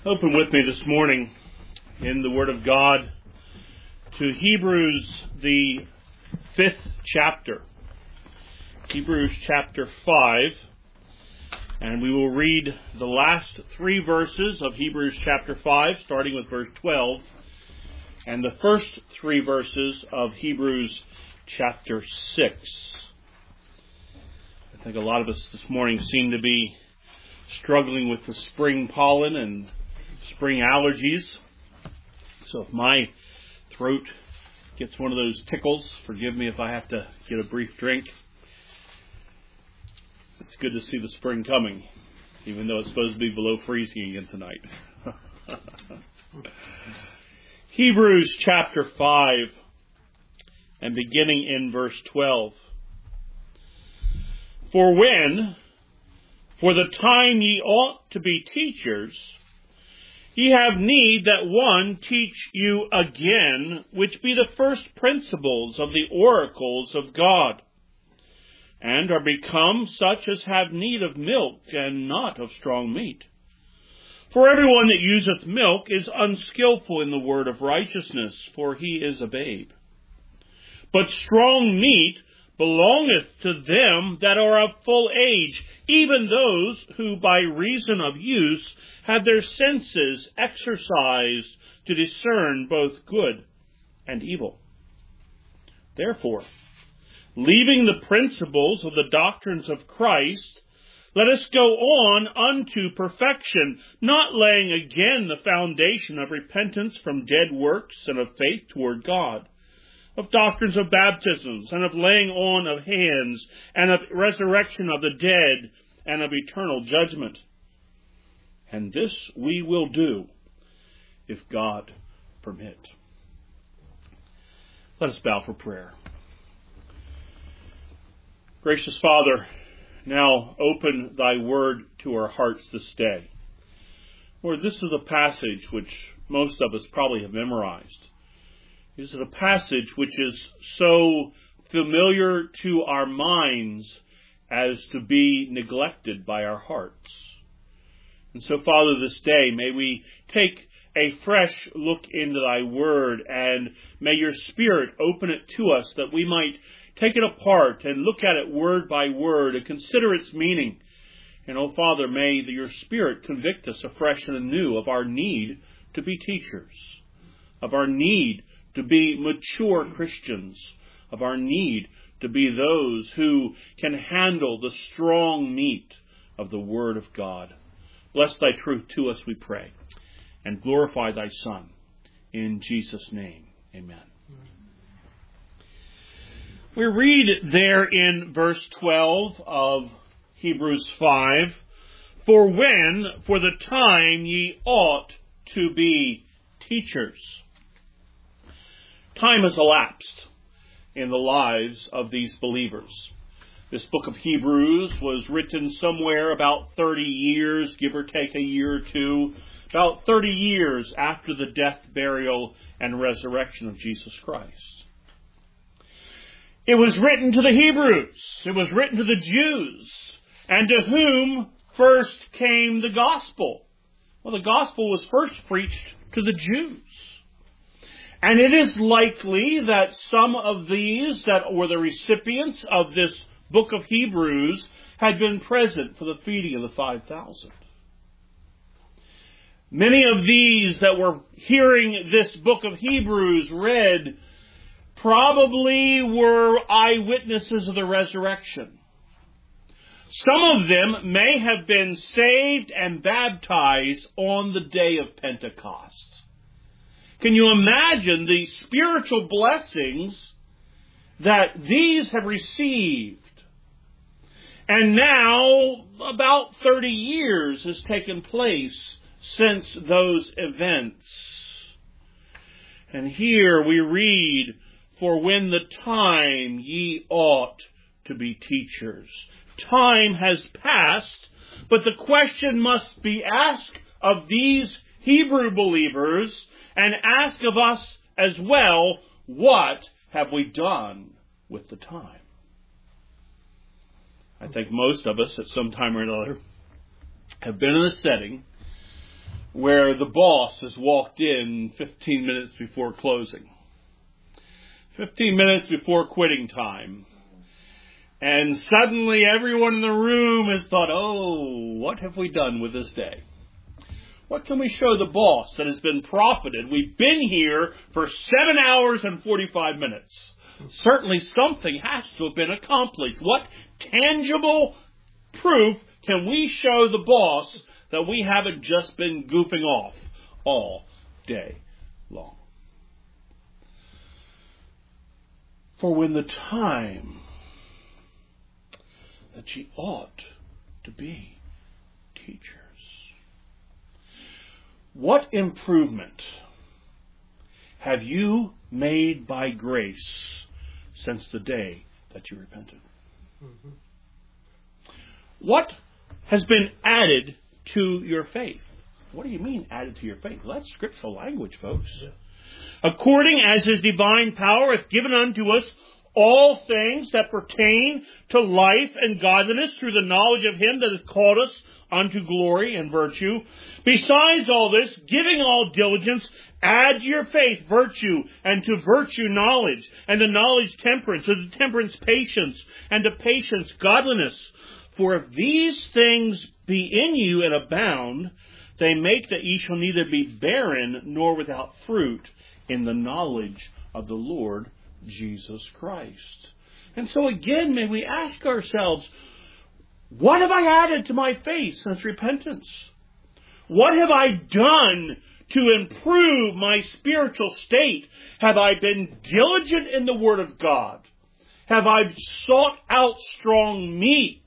Open with me this morning in the Word of God to Hebrews, the 5th chapter. Hebrews chapter 5. And we will read the last 3 verses of Hebrews chapter 5, starting with verse 12, and the first 3 verses of Hebrews chapter 6. I think a lot of us this morning seem to be struggling with the spring pollen and spring allergies. So if my throat gets one of those tickles, forgive me if I have to get a brief drink. It's good to see the spring coming, even though it's supposed to be below freezing again tonight. Hebrews chapter 5, and beginning in verse 12. For the time ye ought to be teachers, ye have need that one teach you again, which be the first principles of the oracles of God, and are become such as have need of milk, and not of strong meat. For everyone that useth milk is unskillful in the word of righteousness, for he is a babe. But strong meat belongeth to them that are of full age, even those who by reason of use have their senses exercised to discern both good and evil. Therefore, leaving the principles of the doctrines of Christ, let us go on unto perfection, not laying again the foundation of repentance from dead works and of faith toward God, of doctrines of baptisms, and of laying on of hands, and of resurrection of the dead, and of eternal judgment. And this we will do, if God permit. Let us bow for prayer. Gracious Father, now open thy word to our hearts this day. Lord, this is a passage which most of us probably have memorized. This is a passage which is so familiar to our minds as to be neglected by our hearts. And so, Father, this day, may we take a fresh look into thy word, and may your Spirit open it to us that we might take it apart and look at it word by word and consider its meaning. And, oh Father, may your Spirit convict us afresh and anew of our need to be teachers, of our need to be mature Christians, of our need to be those who can handle the strong meat of the Word of God. Bless thy truth to us, we pray, and glorify thy Son. In Jesus' name, amen. We read there in verse 12 of Hebrews 5, For the time ye ought to be teachers. Time has elapsed in the lives of these believers. This book of Hebrews was written somewhere about 30 years, give or take a year or two, about 30 years after the death, burial, and resurrection of Jesus Christ. It was written to the Hebrews. It was written to the Jews. And to whom first came the gospel? Well, the gospel was first preached to the Jews. And it is likely that some of these that were the recipients of this book of Hebrews had been present for the feeding of the 5,000. Many of these that were hearing this book of Hebrews read probably were eyewitnesses of the resurrection. Some of them may have been saved and baptized on the day of Pentecost. Can you imagine the spiritual blessings that these have received? And now, about 30 years has taken place since those events. And here we read, For when the time ye ought to be teachers. Time has passed, but the question must be asked of these Hebrew believers, and ask of us as well, what have we done with the time? I think most of us at some time or another have been in a setting where the boss has walked in 15 minutes before closing. 15 minutes before quitting time. And suddenly everyone in the room has thought, oh, what have we done with this day? What can we show the boss that has been profited? We've been here for 7 hours and 45 minutes. Certainly something has to have been accomplished. What tangible proof can we show the boss that we haven't just been goofing off all day long? For when the time that ye ought to be teachers. What improvement have you made by grace since the day that you repented? Mm-hmm. What has been added to your faith? What do you mean added to your faith? Well, that's scriptural language, folks. Yeah. According as his divine power hath given unto us all things that pertain to life and godliness through the knowledge of him that hath called us unto glory and virtue. Besides all this, giving all diligence, add to your faith virtue, and to virtue knowledge, and to knowledge temperance, and to temperance patience, and to patience godliness. For if these things be in you and abound, they make that ye shall neither be barren nor without fruit in the knowledge of the Lord Jesus Christ. And so again, may we ask ourselves, what have I added to my faith since repentance? What have I done to improve my spiritual state? Have I been diligent in the Word of God? Have I sought out strong meat?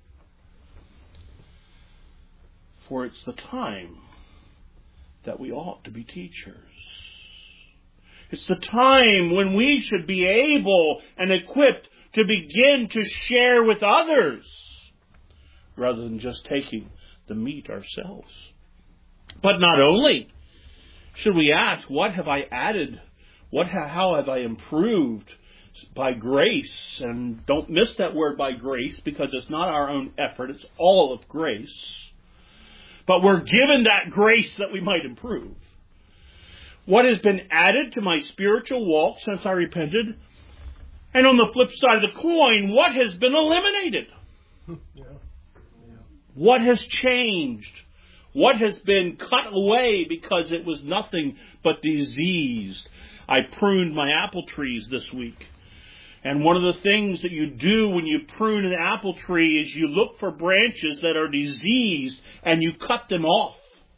For it's the time that we ought to be teachers. It's the time when we should be able and equipped to begin to share with others rather than just taking the meat ourselves. But not only should we ask, what have I added? How have I improved by grace? And don't miss that word by grace, because it's not our own effort. It's all of grace. But we're given that grace that we might improve. What has been added to my spiritual walk since I repented? And on the flip side of the coin, what has been eliminated? Yeah. What has changed? What has been cut away because it was nothing but diseased? I pruned my apple trees this week. And one of the things that you do when you prune an apple tree is you look for branches that are diseased and you cut them off.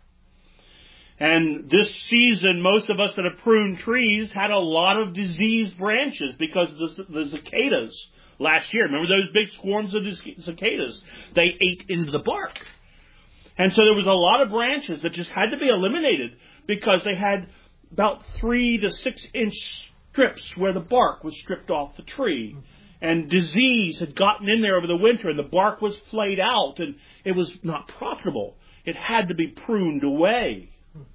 And this season, most of us that have pruned trees had a lot of diseased branches because of the cicadas last year. Remember those big swarms of cicadas? They ate into the bark. And so there was a lot of branches that just had to be eliminated because they had about 3 to 6 inch strips where the bark was stripped off the tree. And disease had gotten in there over the winter and the bark was flayed out and it was not profitable. It had to be pruned away.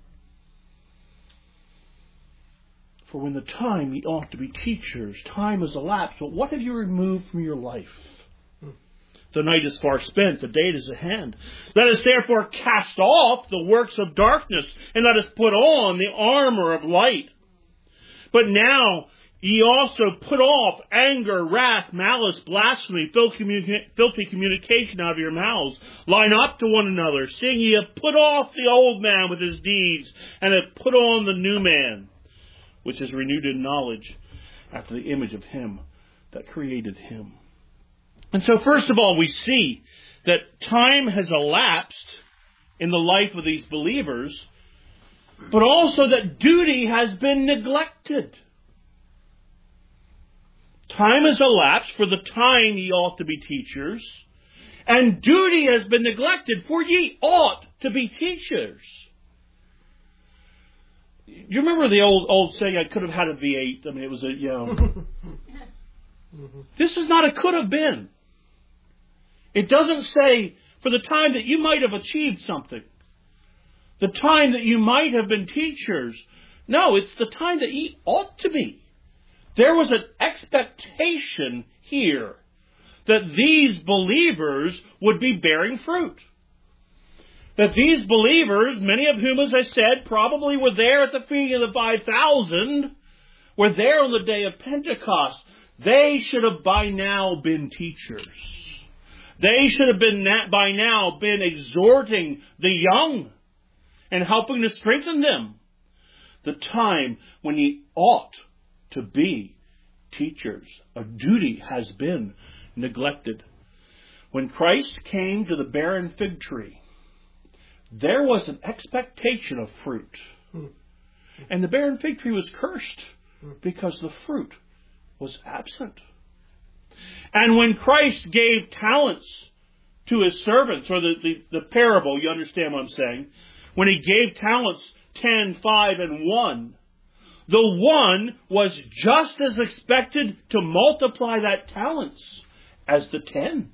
For when the time ye ought to be teachers, time has elapsed. But what have you removed from your life? The night is far spent, the day is at hand. Let us therefore cast off the works of darkness, and let us put on the armor of light. But now ye also put off anger, wrath, malice, blasphemy, filthy communication out of your mouths. Line up to one another, seeing ye have put off the old man with his deeds, and have put on the new man, which is renewed in knowledge after the image of him that created him. And so first of all, we see that time has elapsed in the life of these believers, but also that duty has been neglected. Time has elapsed for the time ye ought to be teachers, and duty has been neglected, for ye ought to be teachers. Do you remember the old saying, I could have had a V8? I mean, it was This is not a could have been. It doesn't say for the time that you might have achieved something. The time that you might have been teachers. No, it's the time that ye ought to be. There was an expectation here that these believers would be bearing fruit. that these believers, many of whom, as I said, probably were there at the feeding of the 5,000, were there on the day of Pentecost. They should have by now been teachers. They should have been by now been exhorting the young and helping to strengthen them. The time when ye ought to be teachers. A duty has been neglected. When Christ came to the barren fig tree, there was an expectation of fruit. And the barren fig tree was cursed because the fruit was absent. And when Christ gave talents to his servants, or the parable, you understand what I'm saying, when he gave talents 10, 5, and 1, the one was just as expected to multiply that talents as the 10.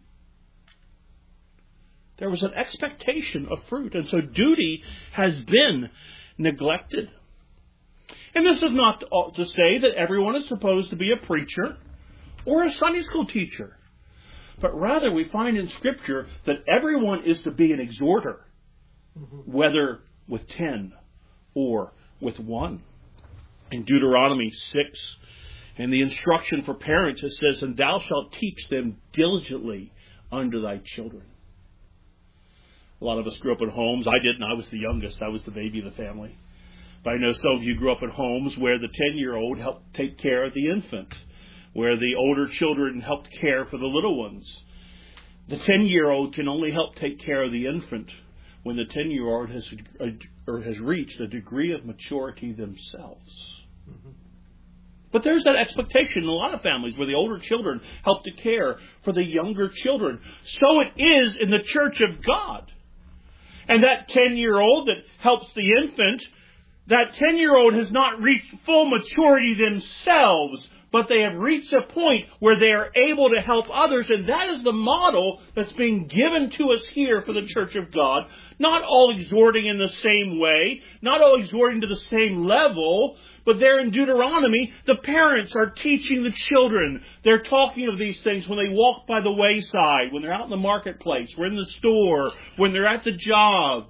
There was an expectation of fruit, and so duty has been neglected. And this is not to say that everyone is supposed to be a preacher or a Sunday school teacher, but rather we find in Scripture that everyone is to be an exhorter, whether with 10 or with 1. In Deuteronomy 6, in the instruction for parents, it says, "And thou shalt teach them diligently unto thy children." A lot of us grew up in homes. I didn't. I was the youngest. I was the baby of the family. But I know some of you grew up in homes where the 10-year-old helped take care of the infant, where the older children helped care for the little ones. The 10-year-old can only help take care of the infant when the 10-year-old has reached a degree of maturity themselves. But there's that expectation in a lot of families where the older children help to care for the younger children. So it is in the church of God. And that 10-year-old that helps the infant, that 10-year-old has not reached full maturity themselves, but they have reached a point where they are able to help others. And that is the model that's being given to us here for the church of God. Not all exhorting in the same way, not all exhorting to the same level, but there in Deuteronomy, the parents are teaching the children. They're talking of these things when they walk by the wayside, when they're out in the marketplace, or in the store, when they're at the job.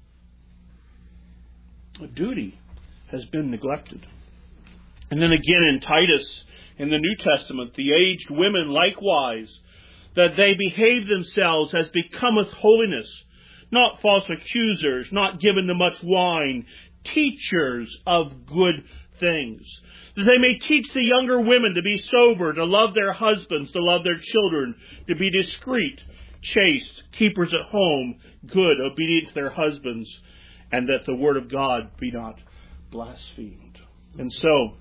A duty has been neglected. And then again in Titus, in the New Testament, the aged women likewise, that they behave themselves as becometh holiness, not false accusers, not given to much wine, teachers of good things, that they may teach the younger women to be sober, to love their husbands, to love their children, to be discreet, chaste, keepers at home, good, obedient to their husbands, and that the word of God be not blasphemed. And so,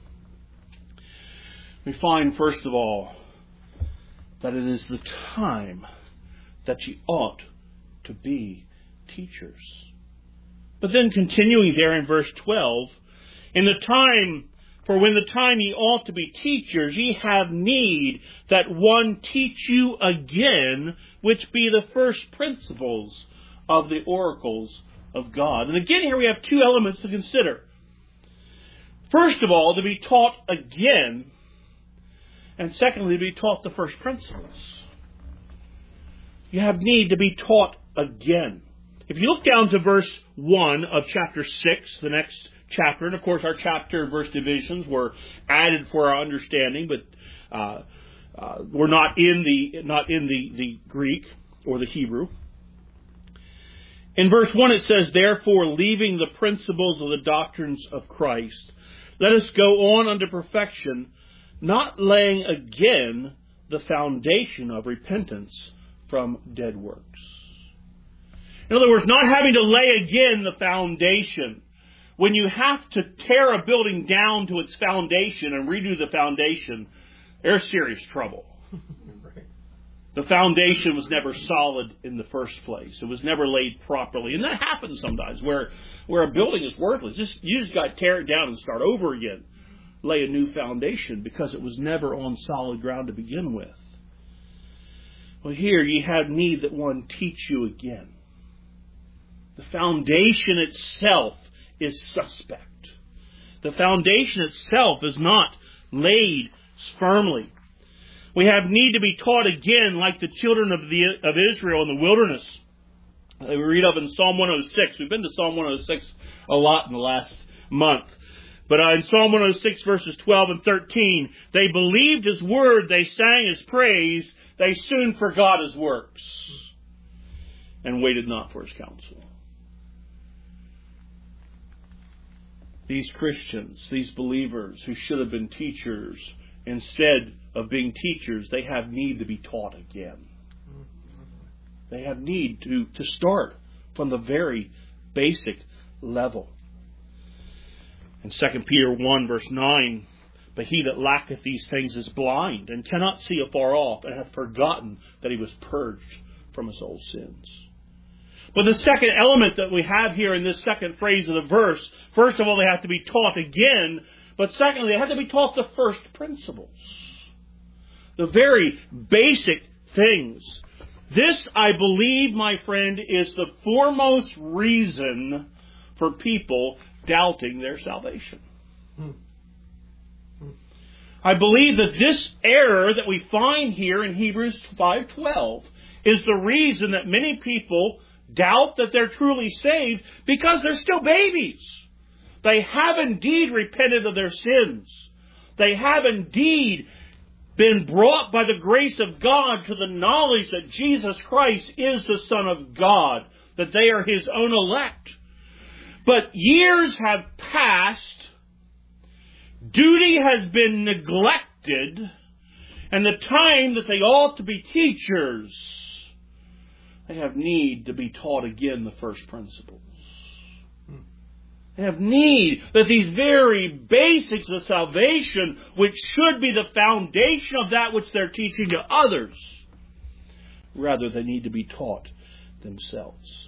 we find, first of all, that it is the time that ye ought to be teachers. But then continuing there in verse 12, when the time ye ought to be teachers, ye have need that one teach you again, which be the first principles of the oracles of God. And again here we have two elements to consider. First of all, to be taught again, and secondly, to be taught the first principles. You have need to be taught again. If you look down to verse 1 of chapter 6, the next chapter, and of course our chapter and verse divisions were added for our understanding, but were not in the Greek or the Hebrew. In verse 1 it says, "Therefore, leaving the principles of the doctrines of Christ, let us go on unto perfection, not laying again the foundation of repentance from dead works." In other words, not having to lay again the foundation. When you have to tear a building down to its foundation and redo the foundation, there's serious trouble. The foundation was never solid in the first place. It was never laid properly. And that happens sometimes where a building is worthless. You just got to tear it down and start over again. Lay a new foundation because it was never on solid ground to begin with. Well, here ye have need that one teach you again. The foundation itself is suspect. The foundation itself is not laid firmly. We have need to be taught again like the children of Israel in the wilderness. we read of in Psalm 106. We've been to Psalm 106 a lot in the last month. But in Psalm 106 verses 12 and 13, they believed His word, they sang His praise, they soon forgot His works, and waited not for His counsel. These Christians, these believers who should have been teachers, instead of being teachers, they have need to be taught again. They have need to start from the very basic level. In 2 Peter 1 verse 9, but he that lacketh these things is blind, and cannot see afar off, and hath forgotten that he was purged from his old sins. But the second element that we have here in this second phrase of the verse, first of all, they have to be taught again, but secondly, they have to be taught the first principles. The very basic things. This, I believe, my friend, is the foremost reason for people doubting their salvation. I believe that this error that we find here in Hebrews 5:12 is the reason that many people doubt that they're truly saved, because they're still babies. They have indeed repented of their sins. They have indeed been brought by the grace of God to the knowledge that Jesus Christ is the Son of God, that they are His own elect. But years have passed, duty has been neglected, and the time that they ought to be teachers, they have need to be taught again the first principles. They have need that these very basics of salvation, which should be the foundation of that which they're teaching to others, rather they need to be taught themselves.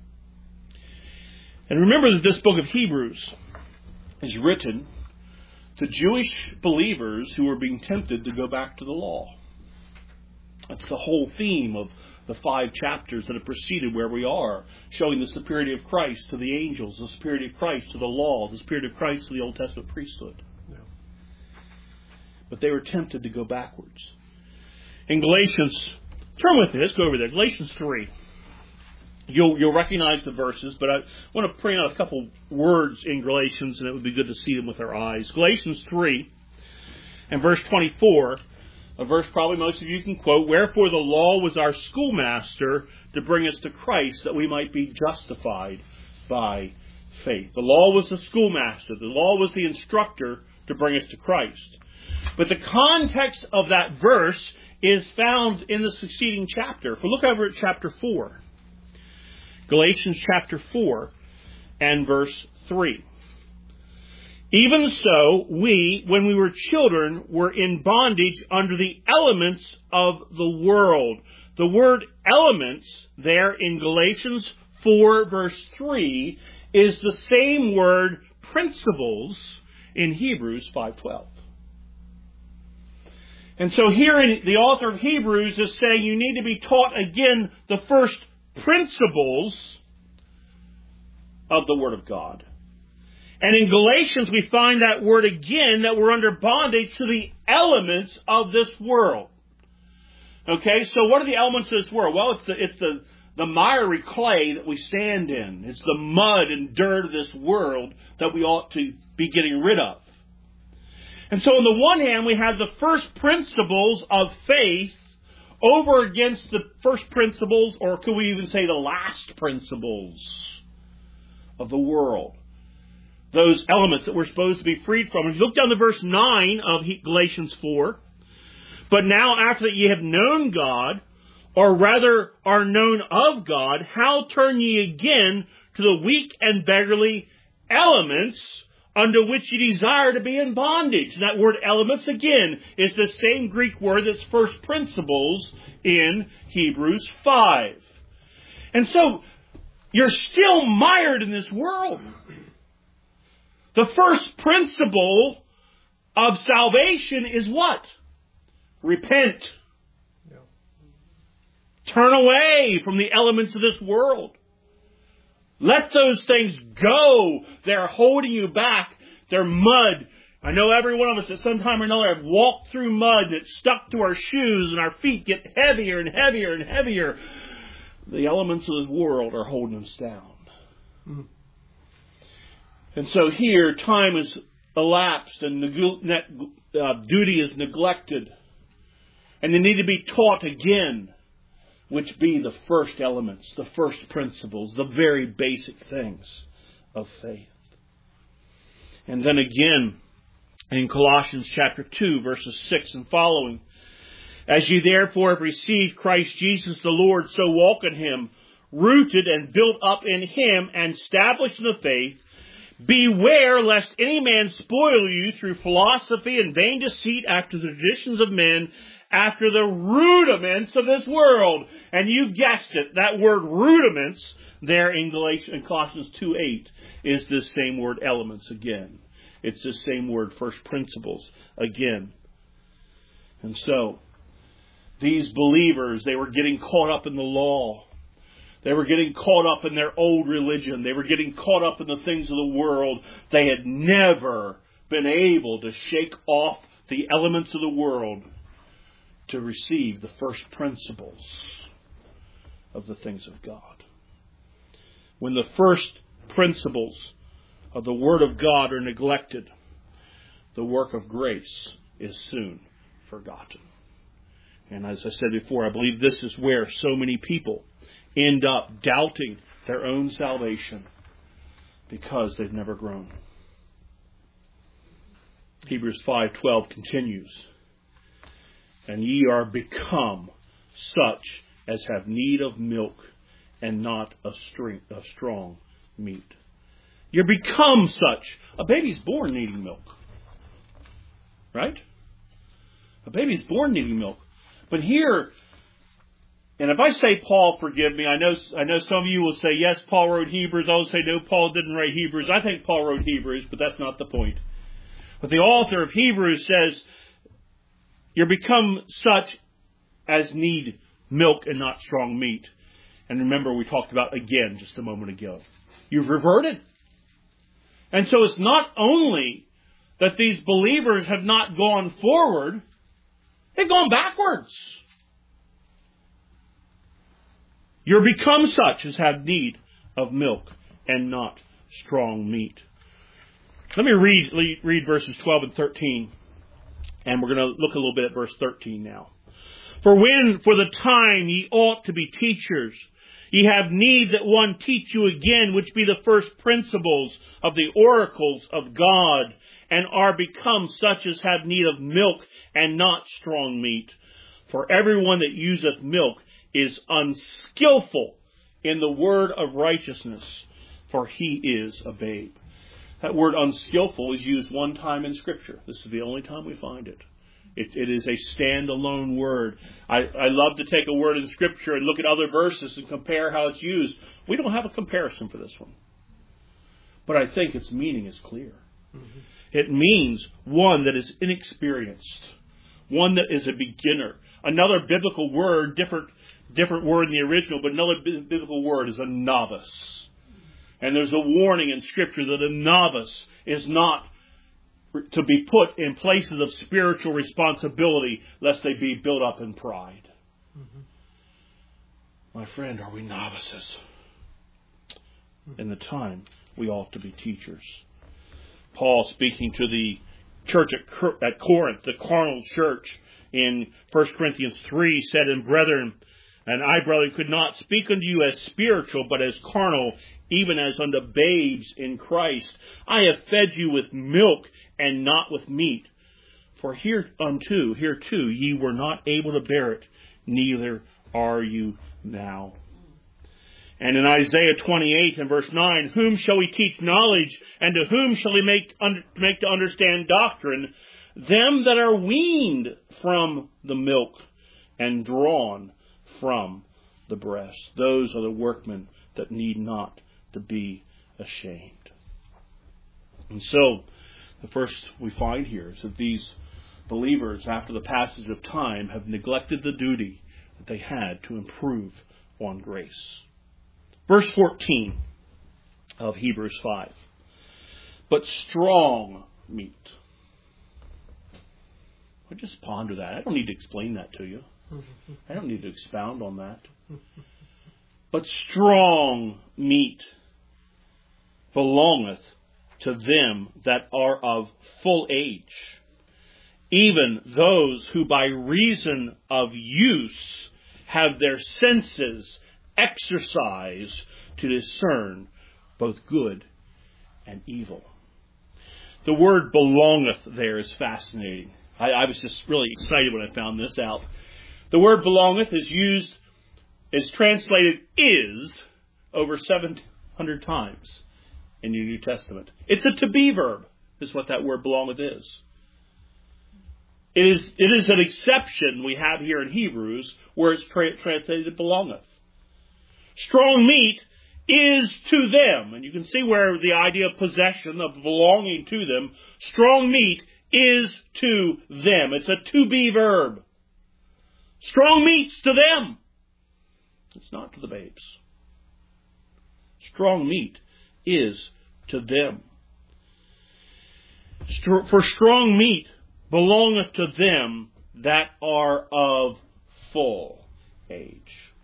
And remember that this book of Hebrews is written to Jewish believers who were being tempted to go back to the law. That's the whole theme of the 5 chapters that have preceded where we are, showing the superiority of Christ to the angels, the superiority of Christ to the law, the superiority of Christ to the Old Testament priesthood. Yeah. But they were tempted to go backwards. In Galatians, turn with me, let's go over there. Galatians 3. You'll recognize the verses, but I want to bring out a couple words in Galatians, and it would be good to see them with our eyes. Galatians 3 and verse 24, a verse probably most of you can quote, "Wherefore the law was our schoolmaster to bring us to Christ, that we might be justified by faith." The law was the schoolmaster. The law was the instructor to bring us to Christ. But the context of that verse is found in the succeeding chapter. If we look over at chapter 4, Galatians chapter 4 and verse 3. "Even so, we, when we were children, were in bondage under the elements of the world." The word elements there in Galatians 4 verse 3 is the same word principles in Hebrews 5:12. And so here the author of Hebrews is saying you need to be taught again the first principles of the Word of God. And in Galatians we find that word again, that we're under bondage to the elements of this world. Okay, so what are the elements of this world? Well, it's the miry clay that we stand in. It's the mud and dirt of this world that we ought to be getting rid of. And so on the one hand, we have the first principles of faith over against the first principles, or could we even say the last principles of the world. Those elements that we're supposed to be freed from. If you look down to verse 9 of Galatians 4, "But now after that ye have known God, or rather are known of God, how turn ye again to the weak and beggarly elements under which ye desire to be in bondage?" And that word elements, again, is the same Greek word that's first principles in Hebrews 5. And so, you're still mired in this world. The first principle of salvation is what? Repent. Yeah. Turn away from the elements of this world. Let those things go. They're holding you back. They're mud. I know every one of us at some time or another have walked through mud that's stuck to our shoes, and our feet get heavier and heavier and heavier. the elements of the world are holding us down. And so here, time has elapsed and duty is neglected. And they need to be taught again, which be the first elements, the first principles, the very basic things of faith. And then again, in Colossians chapter 2, verses 6 and following, as ye therefore have received Christ Jesus the Lord, so walk in Him, rooted and built up in Him, and established in the faith. Beware lest any man spoil you through philosophy and vain deceit after the traditions of men, after the rudiments of this world. And you guessed it, that word rudiments there in Colossians 2:8 is this same word elements again. It's the same word first principles again. And so, these believers, they were getting caught up in the law. They were getting caught up in their old religion. They were getting caught up in the things of the world. They had never been able to shake off the elements of the world to receive the first principles of the things of God. When the first principles of the Word of God are neglected, the work of grace is soon forgotten. And as I said before, I believe this is where so many people end up doubting their own salvation because they've never grown. Hebrews 5:12 continues, and ye are become such as have need of milk and not of strong meat. You're become such. A baby's born needing milk. Right? A baby's born needing milk. But here, and if I say Paul, forgive me, I know some of you will say, yes, Paul wrote Hebrews. I will say, no, Paul didn't write Hebrews. I think Paul wrote Hebrews, but that's not the point. But the author of Hebrews says, you're become such as need milk and not strong meat. And remember, we talked about again just a moment ago. You've reverted. And so it's not only that these believers have not gone forward, they've gone backwards. You're become such as have need of milk and not strong meat. Let me read verses 12 and 13. And we're going to look a little bit at verse 13 now. For when for the time ye ought to be teachers, ye have need that one teach you again, which be the first principles of the oracles of God, and are become such as have need of milk and not strong meat. For everyone that useth milk is unskillful in the word of righteousness, for he is a babe. That word unskillful is used one time in Scripture. This is the only time we find it. It is a stand-alone word. I love to take a word in Scripture and look at other verses and compare how it's used. We don't have a comparison for this one. But I think its meaning is clear. Mm-hmm. It means one that is inexperienced, one that is a beginner. Another biblical word, different word in the original, but another biblical word is a novice. And there's a warning in Scripture that a novice is not to be put in places of spiritual responsibility lest they be built up in pride. Mm-hmm. My friend, are we novices? In the time we ought to be teachers. Paul, speaking to the church at Corinth, the carnal church, in 1 Corinthians 3, said, and brethren, and I, brethren, could not speak unto you as spiritual, but as carnal, even as unto babes in Christ. I have fed you with milk and not with meat. For hereunto ye were not able to bear it, neither are you now. And in Isaiah 28 and verse 9, whom shall we teach knowledge, and to whom shall we make to understand doctrine? Them that are weaned from the milk and drawn from the breast. Those are the workmen that need not to be ashamed. And so, the first we find here is that these believers, after the passage of time, have neglected the duty that they had to improve on grace. Verse 14 of Hebrews 5. But strong meat. I just ponder that. I don't need to explain that to you. I don't need to expound on that. But strong meat belongeth to them that are of full age, even those who by reason of use have their senses exercised to discern both good and evil. The word belongeth there is fascinating. I was just really excited when I found this out. The word belongeth is translated is over 700 times in the New Testament. It's a to be verb, is what that word belongeth is. It is an exception we have here in Hebrews where it's translated belongeth. Strong meat is to them. And you can see where the idea of possession, of belonging to them, strong meat is to them. It's a to be verb. Strong meat's to them. It's not to the babes. Strong meat is to them. For strong meat belongeth to them that are of full age.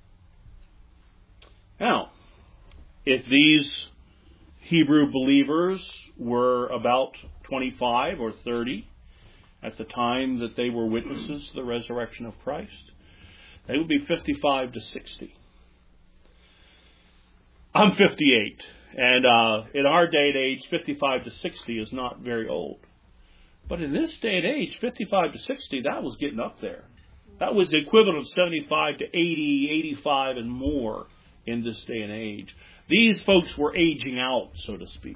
Now, if these Hebrew believers were about 25 or 30 at the time that they were witnesses to the resurrection of Christ, they would be 55 to 60. I'm 58, and in our day and age, 55 to 60 is not very old. But in this day and age, 55 to 60, that was getting up there. That was the equivalent of 75 to 80, 85 and more in this day and age. These folks were aging out, so to speak.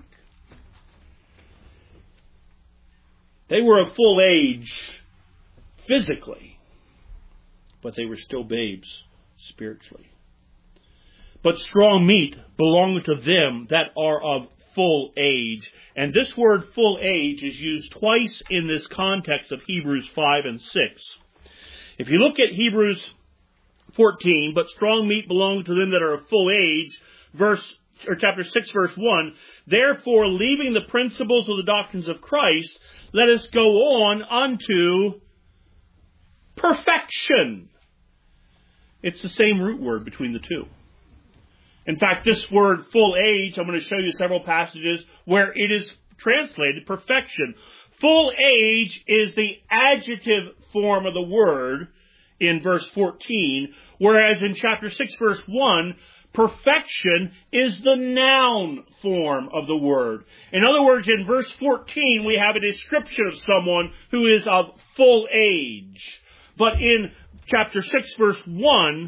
They were of full age physically, but they were still babes spiritually. But strong meat belongeth to them that are of full age. And this word full age is used twice in this context of Hebrews 5 and 6. If you look at Hebrews 14, but strong meat belongeth to them that are of full age, chapter 6, verse 1, therefore, leaving the principles of the doctrines of Christ, let us go on unto perfection. It's the same root word between the two. In fact, this word full age, I'm going to show you several passages where it is translated perfection. Full age is the adjective form of the word in verse 14, whereas in chapter 6, verse 1, perfection is the noun form of the word. In other words, in verse 14, we have a description of someone who is of full age. But in chapter 6, verse 1,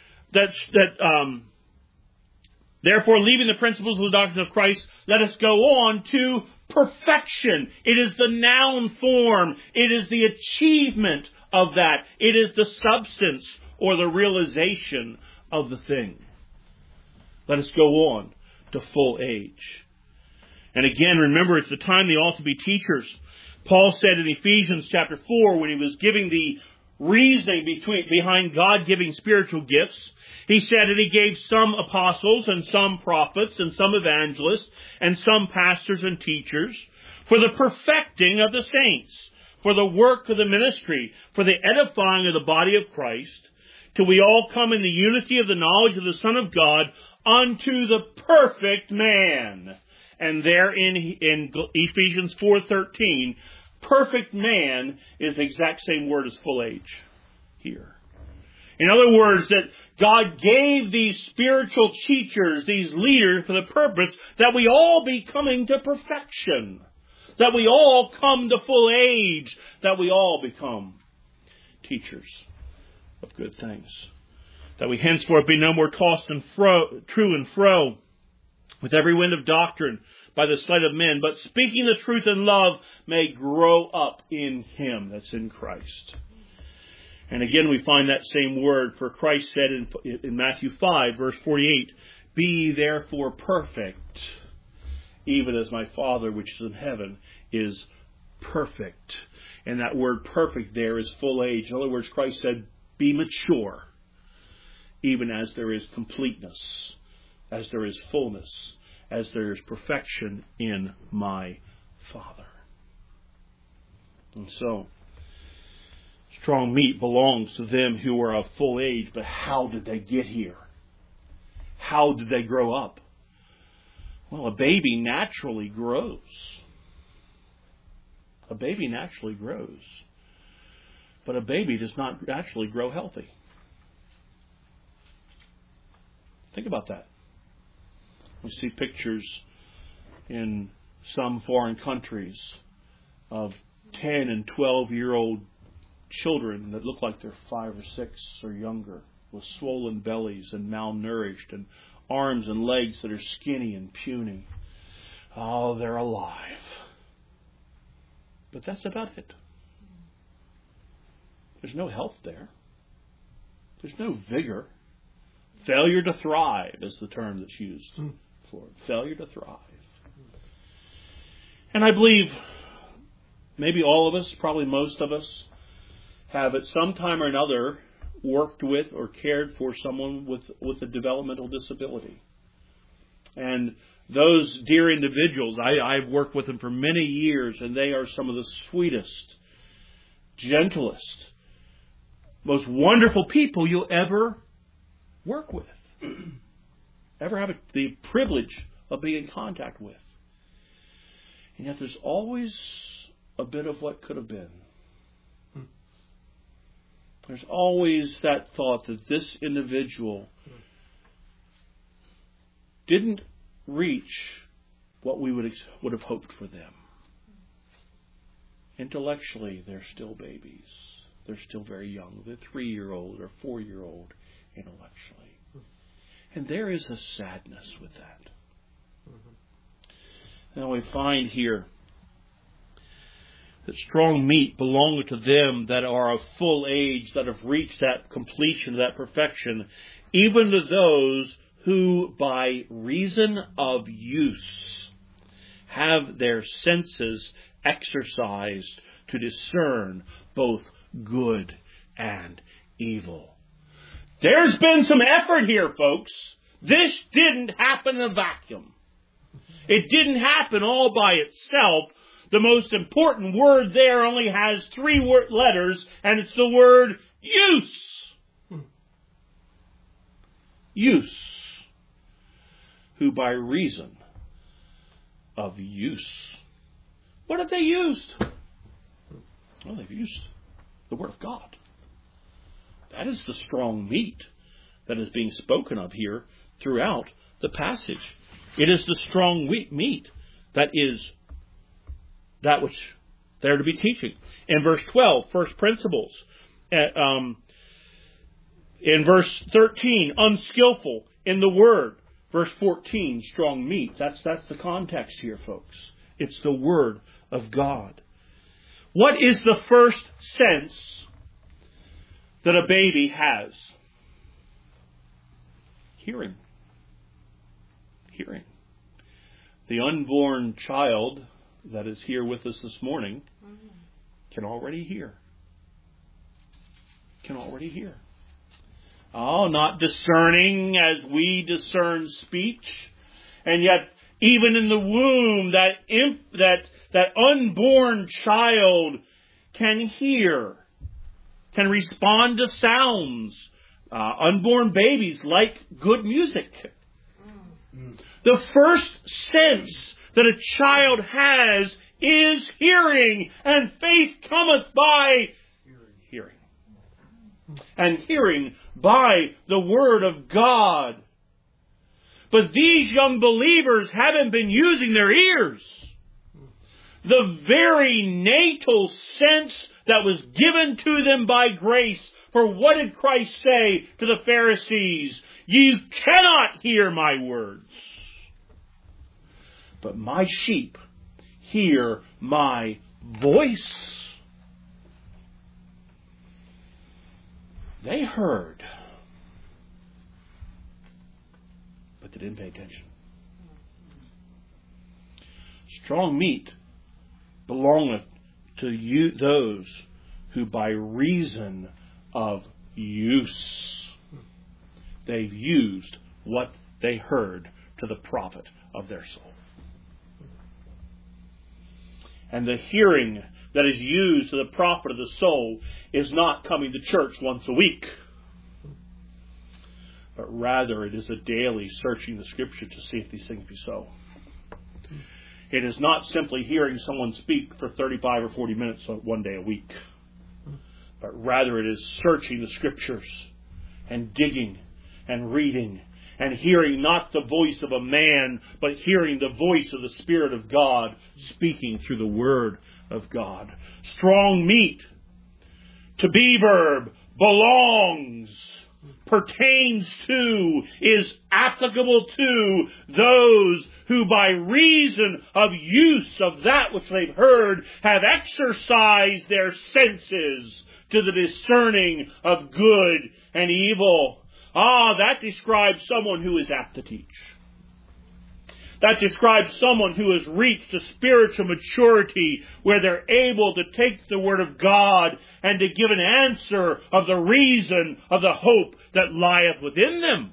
therefore, leaving the principles of the doctrine of Christ, let us go on to perfection. It is the noun form. It is the achievement of that. It is the substance or the realization of the thing. Let us go on to full age. And again, remember, it's the time they ought to be teachers. Paul said in Ephesians chapter 4, when he was giving the reasoning behind God giving spiritual gifts, he said that he gave some apostles and some prophets and some evangelists and some pastors and teachers for the perfecting of the saints, for the work of the ministry, for the edifying of the body of Christ, till we all come in the unity of the knowledge of the Son of God unto the perfect man. And there in Ephesians 4:13, perfect man is the exact same word as full age here. In other words, that God gave these spiritual teachers, these leaders, for the purpose that we all be coming to perfection. That we all come to full age. That we all become teachers of good things. That we henceforth be no more tossed and to and fro with every wind of doctrine by the sleight of men, but speaking the truth in love may grow up in Him, that's in Christ. And again we find that same word, for Christ said in Matthew 5, verse 48, be ye therefore perfect, even as my Father which is in heaven is perfect. And that word perfect there is full age. In other words, Christ said, be mature, even as there is completeness, as there is fullness, as there is perfection in my Father. And so, strong meat belongs to them who are of full age, but how did they get here? How did they grow up? Well, a baby naturally grows. A baby naturally grows. But a baby does not naturally grow healthy. Think about that. We see pictures in some foreign countries of 10 and 12-year-old children that look like they're 5 or 6 or younger, with swollen bellies and malnourished and arms and legs that are skinny and puny. Oh, they're alive. But that's about it. There's no health there. There's no vigor. Failure to thrive is the term that's used for it. Failure to thrive. And I believe maybe all of us, probably most of us, have at some time or another worked with or cared for someone with a developmental disability. And those dear individuals, I've worked with them for many years, and they are some of the sweetest, gentlest, most wonderful people you'll ever work with, ever have the privilege of being in contact with. And yet there's always a bit of what could have been. There's always that thought that this individual didn't reach what we would have hoped for them. Intellectually, they're still babies. They're still very young. They're 3-year-old or 4-year-old intellectually. And there is a sadness with that. Now we find here that strong meat belongeth to them that are of full age, that have reached that completion, that perfection, even to those who by reason of use have their senses exercised to discern both good and evil. There's been some effort here, folks. This didn't happen in a vacuum. It didn't happen all by itself. The most important word there only has 3 letters, and it's the word use. Use. Who by reason of use. What have they used? Well, they've used the Word of God. That is the strong meat that is being spoken of here throughout the passage. It is the strong meat that is that which they're to be teaching. In verse 12, first principles. In verse 13, unskillful in the word. Verse 14, strong meat. That's the context here, folks. It's the Word of God. What is the first sense that a baby has? Hearing. Hearing. The unborn child that is here with us this morning can already hear. Can already hear. Oh, not discerning as we discern speech. And yet, even in the womb, that unborn child can hear, can respond to sounds. Unborn babies like good music. The first sense that a child has is hearing, and faith cometh by hearing. And hearing by the Word of God. But these young believers haven't been using their ears. The very natal sense that was given to them by grace. For what did Christ say to the Pharisees? You cannot hear my words. But my sheep hear my voice. They heard, but they didn't pay attention. Strong meat belongeth to you, those who by reason of use, they've used what they heard to the profit of their soul. And the hearing that is used to the profit of the soul is not coming to church once a week. but rather it is a daily searching the Scripture to see if these things be so. It is not simply hearing someone speak for 35 or 40 minutes one day a week, but rather it is searching the Scriptures and digging and reading and hearing not the voice of a man, but hearing the voice of the Spirit of God speaking through the Word of God. Strong meat, to be verb, belongs, pertains to, is applicable to those who by reason of use of that which they've heard have exercised their senses to the discerning of good and evil. That describes someone who is apt to teach. That describes someone who has reached a spiritual maturity where they're able to take the Word of God and to give an answer of the reason of the hope that lieth within them.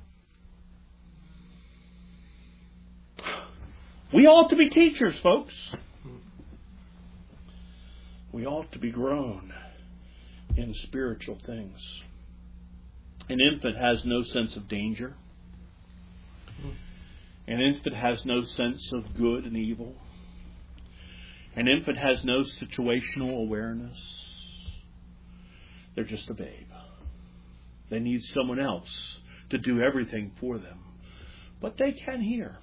We ought to be teachers, folks. We ought to be grown in spiritual things. An infant has no sense of danger. An infant has no sense of good and evil. An infant has no situational awareness. They're just a babe. They need someone else to do everything for them. But they can hear.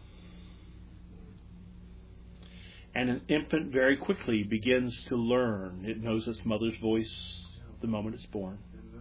And an infant very quickly begins to learn. It knows its mother's voice the moment it's born.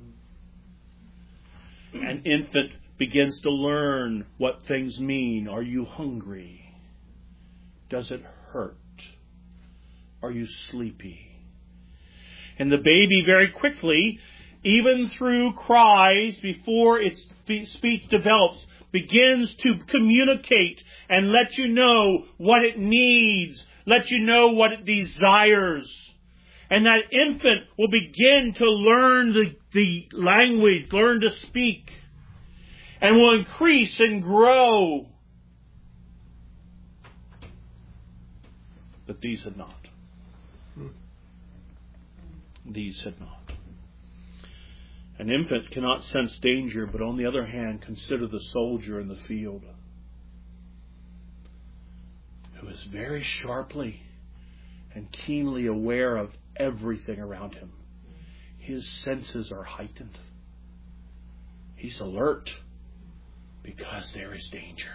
An infant begins to learn what things mean. Are you hungry? Does it hurt? Are you sleepy? And the baby very quickly, even through cries before its speech develops, begins to communicate and let you know what it needs, let you know what it desires. And that infant will begin to learn the language, learn to speak, and will increase and grow. But these had not. These had not. An infant cannot sense danger, but on the other hand, consider the soldier in the field, who is very sharply and keenly aware of everything around him. His senses are heightened. He's alert because there is danger.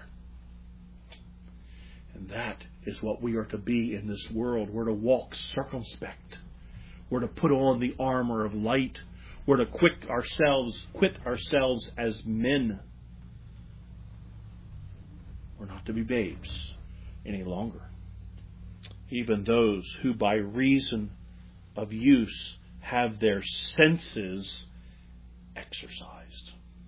And that is what we are to be in this world. We're to walk circumspect. We're to put on the armor of light. We're to quit ourselves as men. We're not to be babes any longer. Even those who by reason of use have their senses exercised.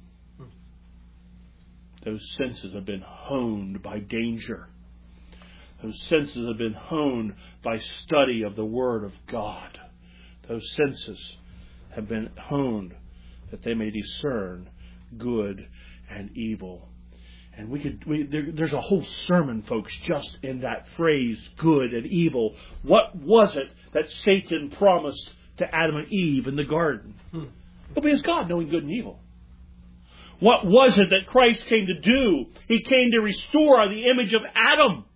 Those senses have been honed by danger. Those senses have been honed by study of the Word of God. Those senses have been honed that they may discern good and evil. And there's a whole sermon, folks, just in that phrase, good and evil. What was it that Satan promised to Adam and Eve in the garden? It'll be as God, knowing good and evil. What was it that Christ came to do? He came to restore the image of Adam.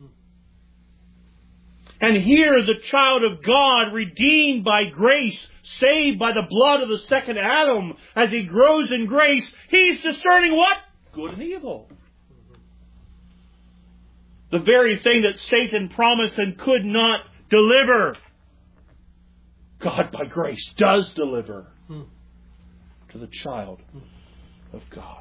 And here the child of God, redeemed by grace, saved by the blood of the second Adam, as he grows in grace, he's discerning what? Good and evil. The very thing that Satan promised and could not deliver, God by grace does deliver to the child of God.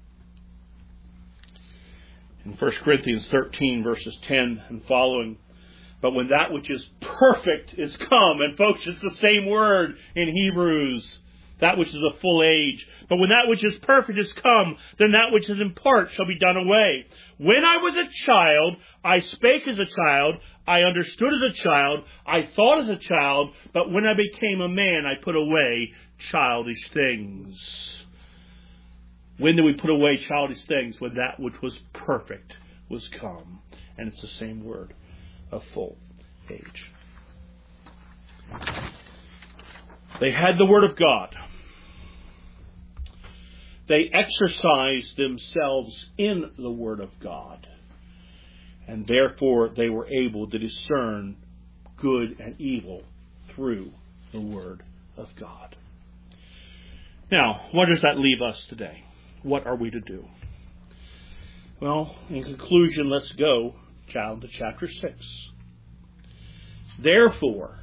In 1 Corinthians 13 verses 10 and following, but when that which is perfect is come, and folks, it's the same word in Hebrews, that which is a full age. But when that which is perfect is come, then that which is in part shall be done away. When I was a child, I spake as a child, I understood as a child, I thought as a child, but when I became a man, I put away childish things. When do we put away childish things? When that which was perfect was come. And it's the same word, a full age. They had the Word of God. They exercised themselves in the Word of God. And therefore they were able to discern good and evil through the Word of God. Now, what does that leave us today? What are we to do? Well, in conclusion, let's go down to chapter 6. Therefore,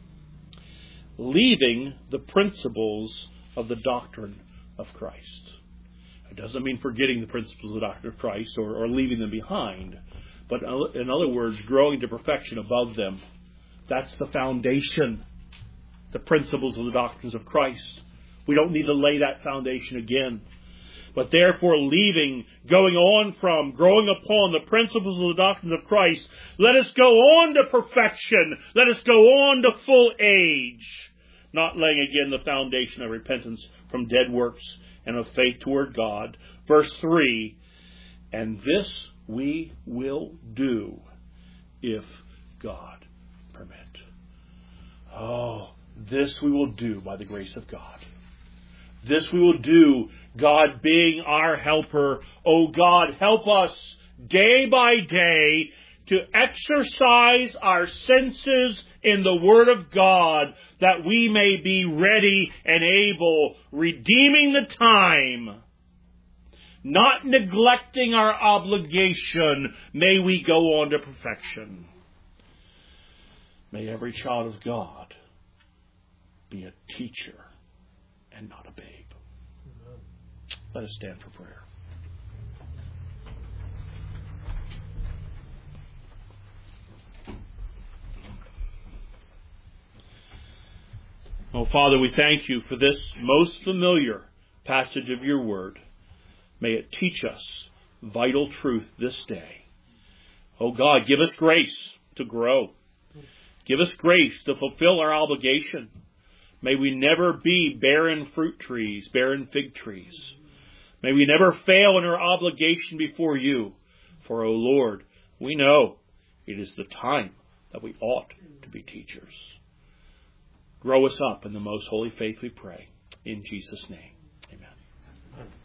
leaving the principles of the doctrine of Christ. It doesn't mean forgetting the principles of the doctrine of Christ or leaving them behind, but in other words, growing to perfection above them. That's the foundation, the principles of the doctrines of Christ. We don't need to lay that foundation again. But therefore, going on from, growing upon the principles of the doctrine of Christ, let us go on to perfection. Let us go on to full age. Not laying again the foundation of repentance from dead works and of faith toward God. Verse 3, and this we will do if God permit. Oh, this we will do by the grace of God. This we will do, God being our helper. Oh God, help us day by day to exercise our senses in the Word of God, that we may be ready and able, redeeming the time, not neglecting our obligation. May we go on to perfection. May every child of God be a teacher and not a babe. Amen. Let us stand for prayer. Oh, Father, we thank you for this most familiar passage of your word. May it teach us vital truth this day. Oh God, give us grace to grow. Give us grace to fulfill our obligation. May we never be barren fruit trees, barren fig trees. May we never fail in our obligation before you. For, O Lord, we know it is the time that we ought to be teachers. Grow us up in the most holy faith, we pray. In Jesus' name, amen.